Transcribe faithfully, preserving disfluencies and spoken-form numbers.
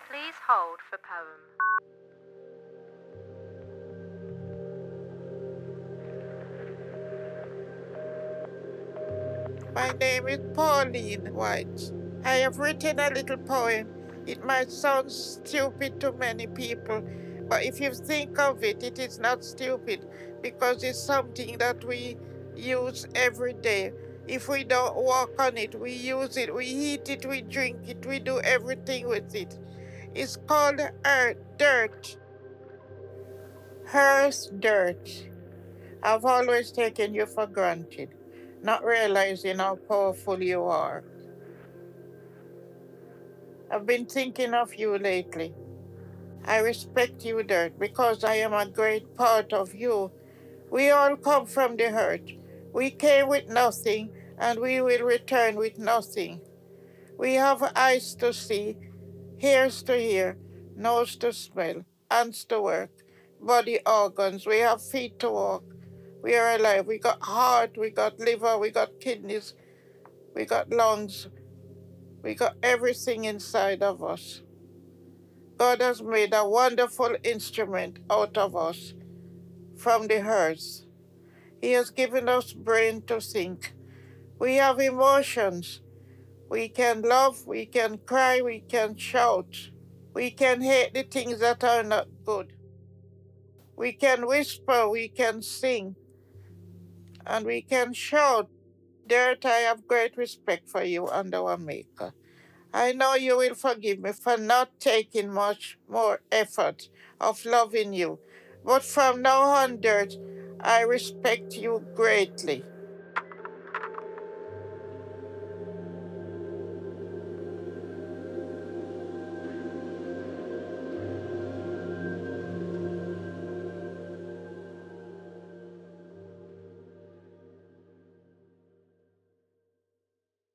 Please hold for poem. My name is Pauline White. I have written a little poem. It might sound stupid to many people, but if you think of it, it is not stupid because it's something that we use every day. If we don't walk on it, we use it, we eat it, we drink it, we do everything with it. It's called earth, dirt. Earth, dirt. I've always taken you for granted, not realizing how powerful you are. I've been thinking of you lately. I respect you, Dirt, because I am a great part of you. We all come from the earth. We came with nothing, and we will return with nothing. We have eyes to see, ears to hear, nose to smell, hands to work, body organs. We have feet to walk. We are alive. We got heart, we got liver, we got kidneys, we got lungs, we got everything inside of us. God has made a wonderful instrument out of us from the earth. He has given us brain to think. We have emotions. We can love, we can cry, we can shout. We can hate the things that are not good. We can whisper, we can sing, and we can shout. Dirt, I have great respect for you and our Maker. I know you will forgive me for not taking much more effort of loving you. But from now on, Dirt, I respect you greatly.